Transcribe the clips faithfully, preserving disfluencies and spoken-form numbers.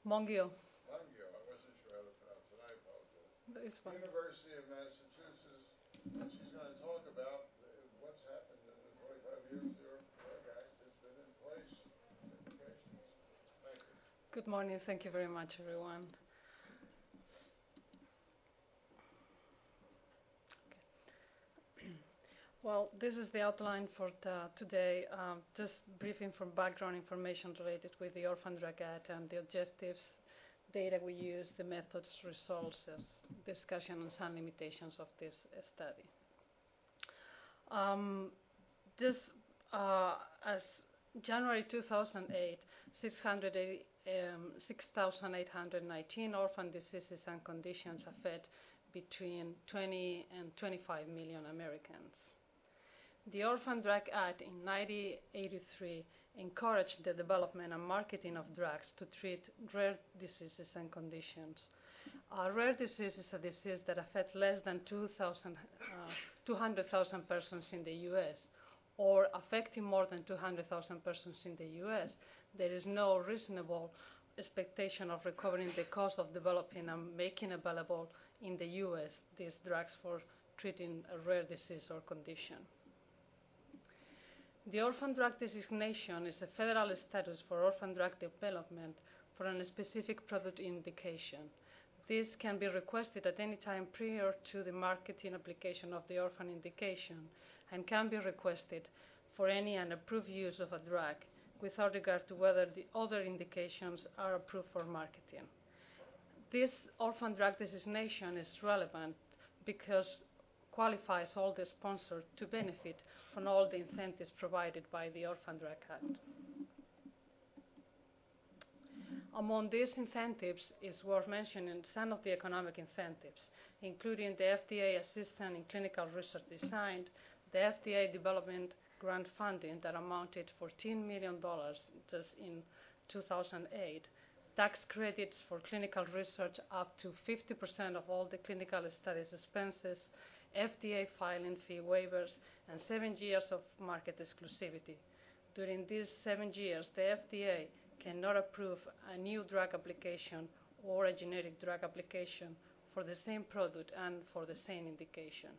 Mongio. Mungio, I wasn't sure how to pronounce it, I apologize. It's fine. University of Massachusetts, and she's going to talk about the, what's happened in the twenty-five years the Orphan Drug Act has been in place. Implications. Thank you. Good morning. Thank you very much, everyone. Okay. Well, this is the outline for the, today. Um, just brief inform background information related with the Orphan Drug Act and the objectives, data we use, the methods, results, discussion, and some limitations of this uh, study. Um, this, uh, as January two thousand eight, six thousand eight hundred nineteen orphan diseases and conditions affect between twenty and twenty-five million Americans. The Orphan Drug Act in nineteen eighty-three encouraged the development and marketing of drugs to treat rare diseases and conditions. A rare disease is a disease that affects less than two hundred thousand persons in the U S, or affecting more than two hundred thousand persons in the U S. There is no reasonable expectation of recovering the cost of developing and making available in the U S these drugs for treating a rare disease or condition. The orphan drug designation is a federal status for orphan drug development for a specific product indication. This can be requested at any time prior to the marketing application of the orphan indication and can be requested for any unapproved use of a drug without regard to whether the other indications are approved for marketing. This orphan drug designation is relevant because qualifies all the sponsors to benefit from all the incentives provided by the Orphan Drug Act. Among these incentives is worth mentioning some of the economic incentives, including the F D A assistance in clinical research design, the F D A development grant funding that amounted to fourteen million dollars just in two thousand eight, tax credits for clinical research up to fifty percent of all the clinical studies expenses, F D A filing fee waivers, and seven years of market exclusivity. During these seven years, the F D A cannot approve a new drug application or a generic drug application for the same product and for the same indication.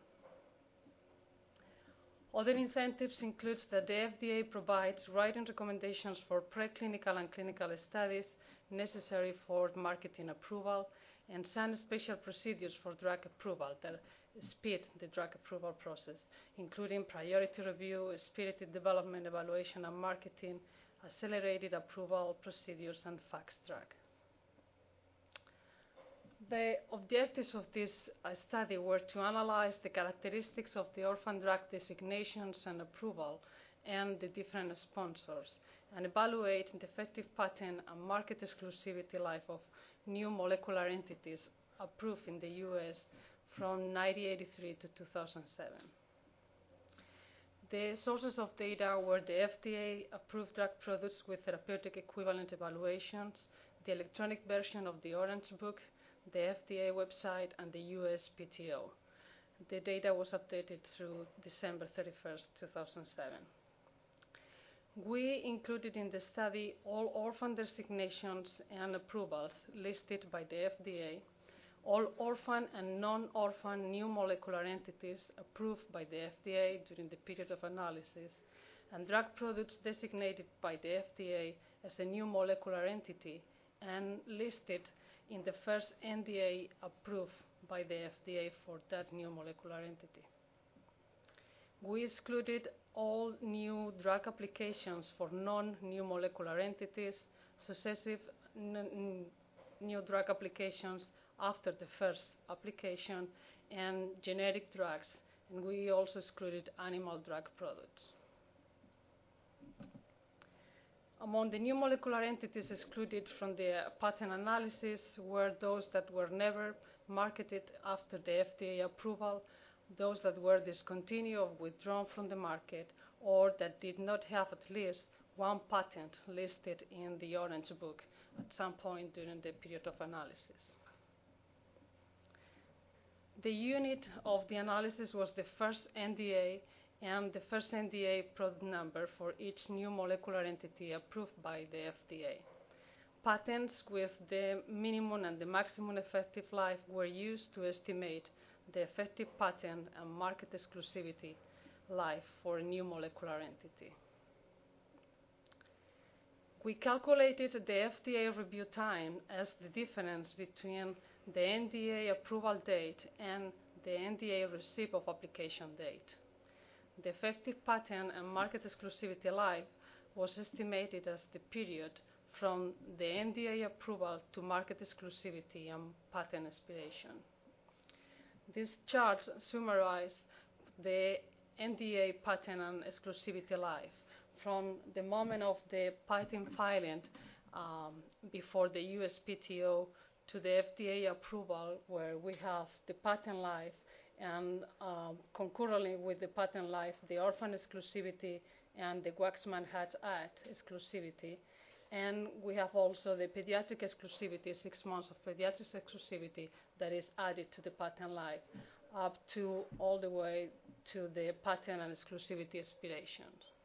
Other incentives include that the F D A provides written recommendations for preclinical and clinical studies necessary for marketing approval, and some special procedures for drug approval that speed the drug approval process, including priority review, spirited development, evaluation, and marketing, accelerated approval procedures, and fast track. The objectives of this uh, study were to analyze the characteristics of the orphan drug designations and approval and the different sponsors, and evaluate the effective patent and market exclusivity life of new molecular entities approved in the U S from nineteen eighty-three to two thousand seven. The sources of data were the F D A-approved drug products with therapeutic equivalent evaluations, the electronic version of the Orange Book, the F D A website, and the U S P T O. The data was updated through December thirty-first, two thousand seven. We included in the study all orphan designations and approvals listed by the F D A, all orphan and non-orphan new molecular entities approved by the F D A during the period of analysis, and drug products designated by the F D A as a new molecular entity and listed in the first N D A approved by the F D A for that new molecular entity. We excluded all new drug applications for non-new molecular entities, successive n new drug applications after the first application, and generic drugs, and we also excluded animal drug products. Among the new molecular entities excluded from the patent analysis were those that were never marketed after the F D A approval, those that were discontinued or withdrawn from the market, or that did not have at least one patent listed in the Orange Book at some point during the period of analysis. The unit of the analysis was the first N D A and the first N D A product number for each new molecular entity approved by the F D A. patents with the minimum and the maximum effective life were used to estimate the effective patent and market exclusivity life for a new molecular entity. We calculated the F D A review time as the difference between the N D A approval date and the N D A receipt of application date. The effective patent and market exclusivity life was estimated as the period from the N D A approval to market exclusivity and patent expiration. These charts summarize the N D A patent and exclusivity life from the moment of the patent filing um, before the U S P T O to the F D A approval, where we have the patent life, and um, concurrently with the patent life, the orphan exclusivity and the Waxman-Hatch Act exclusivity. And we have also the pediatric exclusivity, six months of pediatric exclusivity that is added to the patent life, up to all the way to the patent and exclusivity expiration.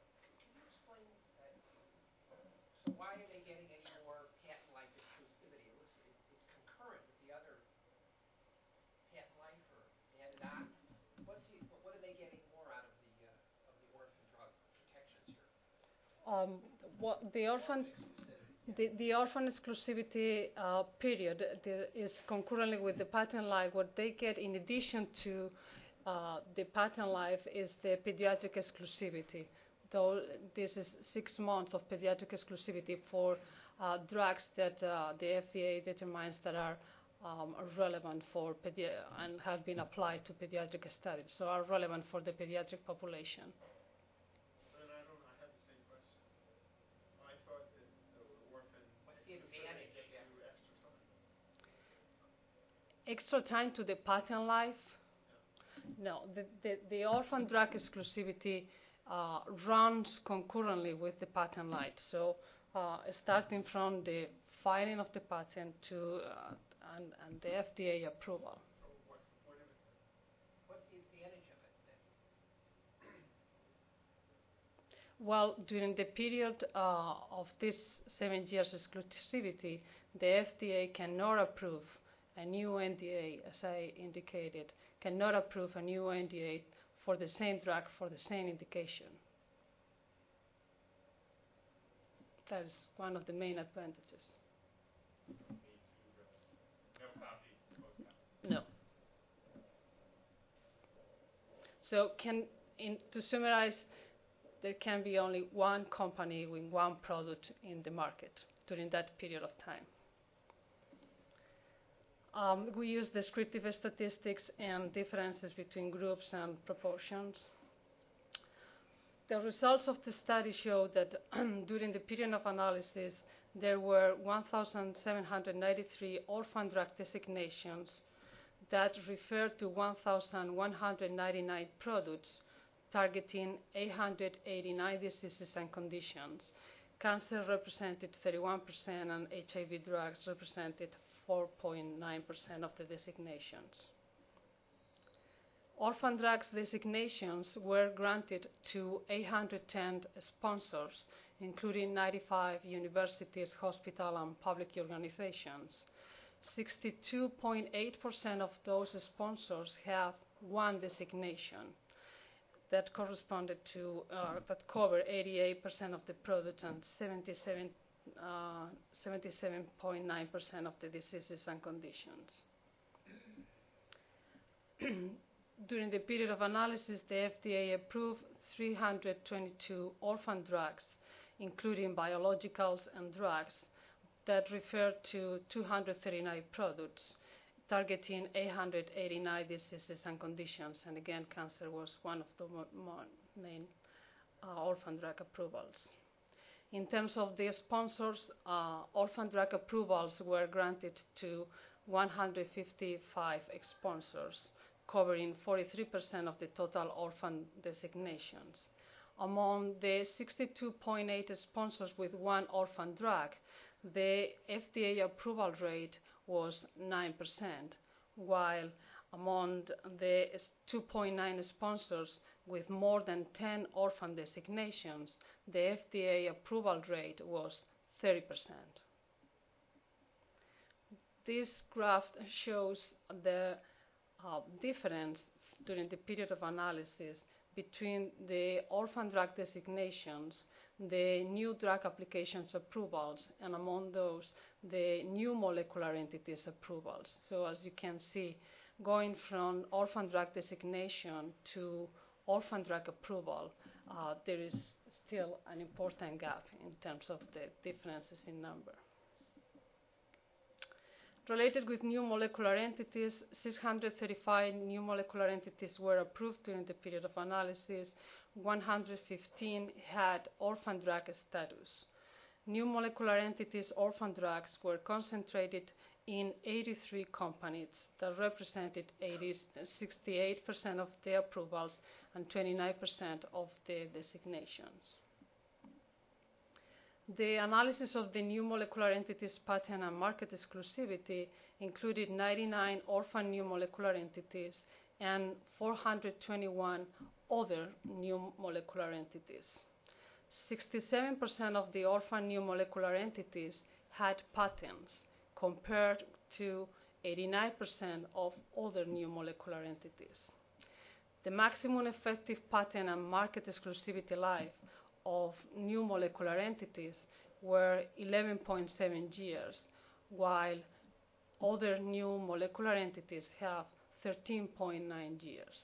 So why are they getting any more patent life exclusivity? It looks it's, it's concurrent with the other patent life, or added on. What's the, what are they getting more out of the uh, of the orphan drug protections here? Um, what the orphan, the, the orphan exclusivity uh, period the, is concurrently with the patent life. What they get in addition to uh, the patent life is the pediatric exclusivity. Though this is six months of pediatric exclusivity for uh, drugs that uh, the F D A determines that are um, relevant for pedi- and have been applied to pediatric studies, so are relevant for the pediatric population. Then I don't know, I had the same question. I thought that the orphan What's the exclusivity advantage? gets Yeah. you extra time. Extra time to the patent life? No, the, the, the orphan drug exclusivity uh, runs concurrently with the patent life. So uh, starting from the filing of the patent to uh, and, and the F D A approval. So what's the point of it then? What's the advantage of it then? Well, during the period uh, of this seven years exclusivity, the F D A cannot approve a new N D A, as I indicated, cannot approve a new N D A for the same drug for the same indication. That is one of the main advantages. No copy, post-copy. No. So can, in, to summarize, there can be only one company with one product in the market during that period of time. Um, we use descriptive statistics and differences between groups and proportions. The results of the study show that during the period of analysis, there were one thousand seven hundred ninety-three orphan drug designations that referred to one thousand one hundred ninety-nine products targeting eight hundred eighty-nine diseases and conditions. Cancer represented thirty-one percent and H I V drugs represented four point nine percent of the designations. Orphan drugs designations were granted to eight hundred ten sponsors, including ninety-five universities, hospitals, and public organizations. sixty-two point eight percent of those sponsors have one designation that corresponded to, uh, that covered eighty-eight percent of the product and seventy-seven point nine percent of the diseases and conditions. During the period of analysis, the F D A approved three hundred twenty-two orphan drugs, including biologicals and drugs, that referred to two hundred thirty-nine products, targeting eight hundred eighty-nine diseases and conditions. And again, cancer was one of the main uh, orphan drug approvals. In terms of the sponsors, uh, orphan drug approvals were granted to one hundred fifty-five sponsors, covering forty-three percent of the total orphan designations. Among the sixty-two point eight sponsors with one orphan drug, the F D A approval rate was nine percent, while among the two point nine sponsors with more than ten orphan designations, the F D A approval rate was thirty percent. this graph shows the uh, difference during the period of analysis between the orphan drug designations, the new drug applications approvals, and among those, the new molecular entities approvals. So as you can see, going from orphan drug designation to orphan drug approval, uh, there is still an important gap in terms of the differences in number. Related with new molecular entities, six hundred thirty-five new molecular entities were approved during the period of analysis. one hundred fifteen had orphan drug status. New molecular entities orphan drugs were concentrated in eighty-three companies that represented sixty-eight percent of the approvals and twenty-nine percent of the designations. The analysis of the new molecular entities patent and market exclusivity included ninety-nine orphan new molecular entities and four hundred twenty-one other new molecular entities. sixty-seven percent of the orphan new molecular entities had patents compared to eighty-nine percent of other new molecular entities. The maximum effective patent and market exclusivity life of new molecular entities were eleven point seven years, while other new molecular entities have thirteen point nine years.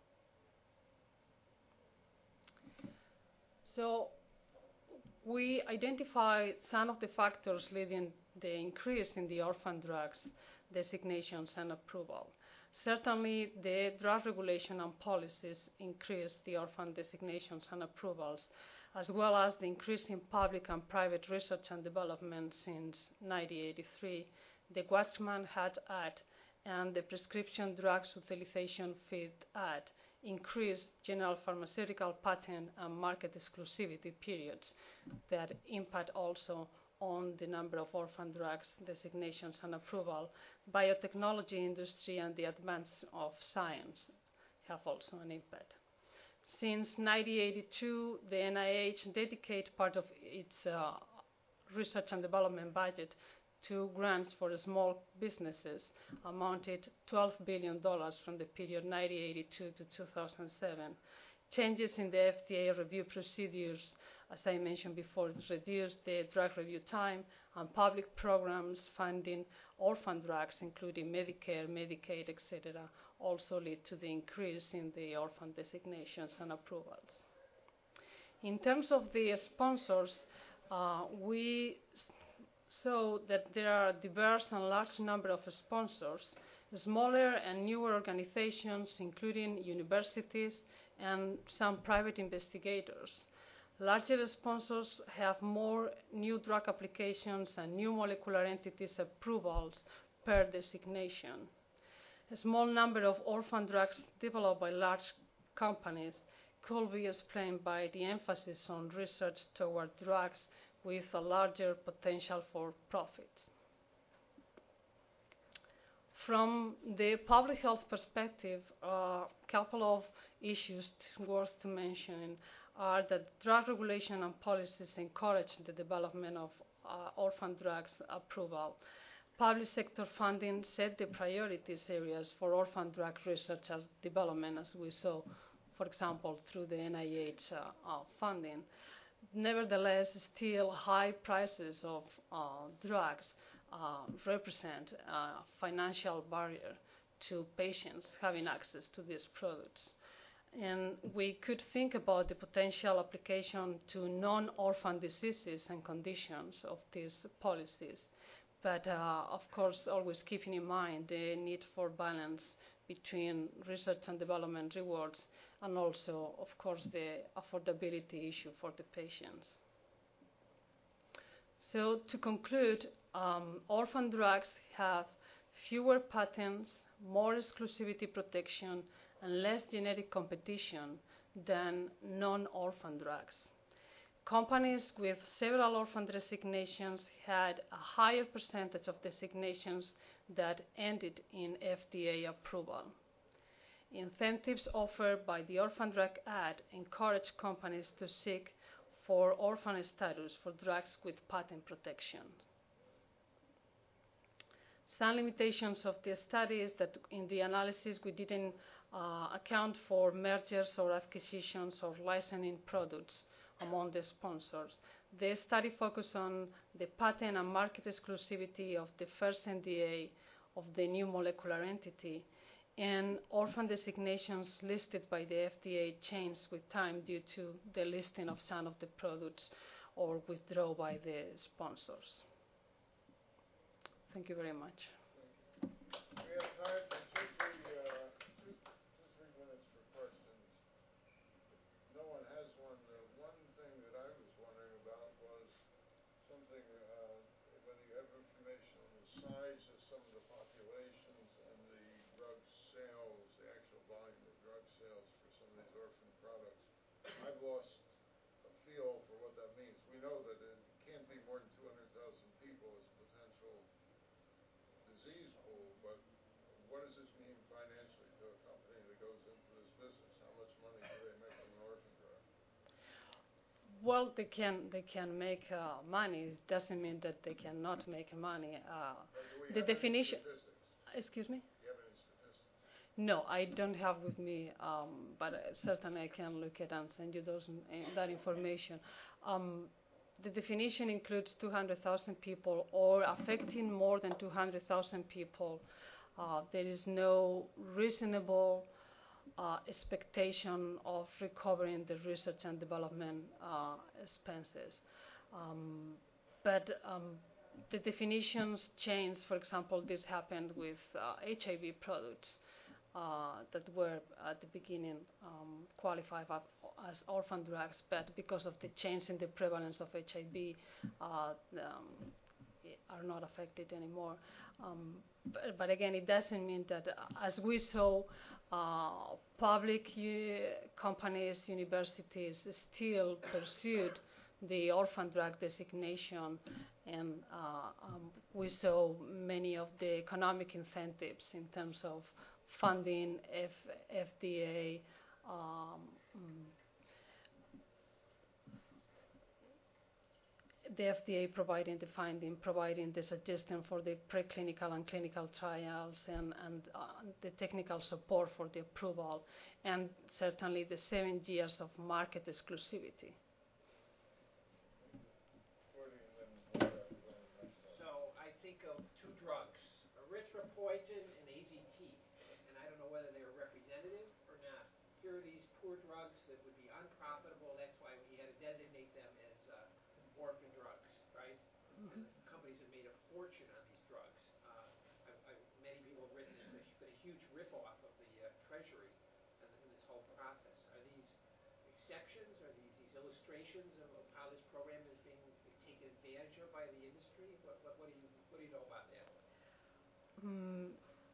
So we identified some of the factors leading the increase in the orphan drugs designations and approval. Certainly, the drug regulation and policies increased the orphan designations and approvals, as well as the increase in public and private research and development since nineteen eighty-three, the Watchman-Hatch Act and the Prescription Drugs Utilization Fee Act increased general pharmaceutical patent and market exclusivity periods that impact also on the number of orphan drugs designations and approval. Biotechnology industry and the advance of science have also an impact. Since nineteen eighty-two, the N I H dedicated part of its uh, research and development budget to grants for small businesses, amounted twelve billion dollars from the period nineteen eighty-two to two thousand seven. Changes in the F D A review procedures, as I mentioned before, reduced the drug review time, and public programs funding orphan drugs, including Medicare, Medicaid, et cetera, also lead to the increase in the orphan designations and approvals. In terms of the sponsors, uh, we saw that there are a diverse and large number of sponsors, smaller and newer organizations, including universities and some private investigators. Larger sponsors have more new drug applications and new molecular entities approvals per designation. A small number of orphan drugs developed by large companies could be explained by the emphasis on research toward drugs with a larger potential for profit. From the public health perspective, a couple of issues worth to mention are that drug regulation and policies encourage the development of uh, orphan drugs approval. Public sector funding set the priorities areas for orphan drug research and development, as we saw, for example, through the N I H uh, uh, funding. Nevertheless, still high prices of uh, drugs uh, represent a financial barrier to patients having access to these products. And we could think about the potential application to non-orphan diseases and conditions of these policies, but uh, of course always keeping in mind the need for balance between research and development rewards and also, of course, the affordability issue for the patients. So to conclude, um, orphan drugs have fewer patents, more exclusivity protection, and less genetic competition than non-orphan drugs. Companies with several orphan designations had a higher percentage of designations that ended in F D A approval. Incentives offered by the Orphan Drug Act encourage companies to seek for orphan status for drugs with patent protection. Some limitations of the study is that in the analysis we didn't uh, account for mergers or acquisitions or licensing products among the sponsors. The study focused on the patent and market exclusivity of the first N D A of the new molecular entity, and orphan designations listed by the F D A changed with time due to the listing of some of the products or withdraw by the sponsors. Thank you very much. We have time for two, three, uh, two, two, three minutes for questions. If no one has one, the one thing that I was wondering about was something, uh, whether you have information on the size of some of the populations and the drug sales, the actual volume of drug sales for some of these orphan products. I've lost a feel for what that means. We know that it can't be more than two hundred thousand people as a potential disease pool, but what does this mean financially to a company that goes into this business? How much money do they make on an orphan drug? Well, they can they can make uh, money. It doesn't mean that they cannot make money. Uh, Or do we the have any definition. statistics? Excuse me. Do you have any statistics? No, I don't have with me, um, but uh, certainly I can look at and send you those uh, that information. Um, the definition includes two hundred thousand people or affecting more than two hundred thousand people. Uh, there is no reasonable uh, expectation of recovering the research and development uh, expenses. Um, but um, the definitions change. For example, this happened with uh, H I V products. Uh, that were at the beginning um, qualified as orphan drugs, but because of the change in the prevalence of H I V, uh, um, are not affected anymore. Um, but, but again, it doesn't mean that, uh, as we saw, uh, public u- companies, universities still pursued the orphan drug designation, and uh, um, we saw many of the economic incentives in terms of funding, F, FDA, um, mm, the F D A providing the finding, providing the suggestion for the preclinical and clinical trials, and, and uh, the technical support for the approval, and certainly the seven years of market exclusivity. So I think of two drugs, erythropoietin and A Z T, and I don't know whether they're representative or not. Here are these poor drugs that would be unprofitable. That's why we had to designate them as uh, orphan drugs, right? Mm-hmm. And companies have made a fortune on these drugs. Uh, I, I, many people have written it's been a huge ripoff of the uh, Treasury in, in this whole process. Are these exceptions? Are these these illustrations of, of how this program is being taken advantage of by the industry? What, what, what do you what do you know about that? Mm,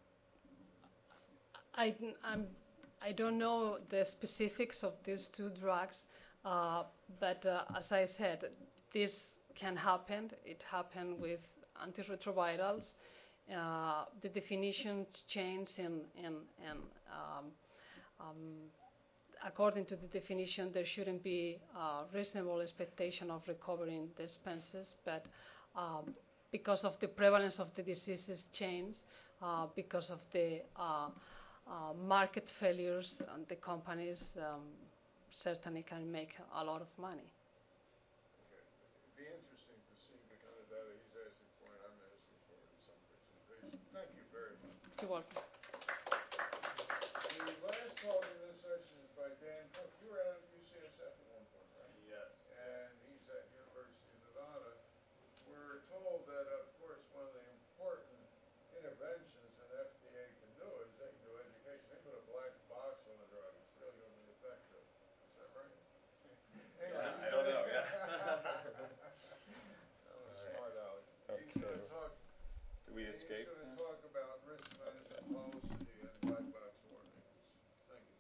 I, I'm, I don't know the specifics of these two drugs, uh, but uh, as I said, this can happen. It happened with antiretrovirals. Uh, the definitions change, and, and, and um, um, according to the definition, there shouldn't be a reasonable expectation of recovering the expenses, but um, because of the prevalence of the diseases change, uh, because of the uh, uh, market failures, and the companies um, certainly can make a lot of money. Okay. It'd be interesting to see the kind of data he's asking for and I'm asking for in some presentation. Thank you very much. You're welcome.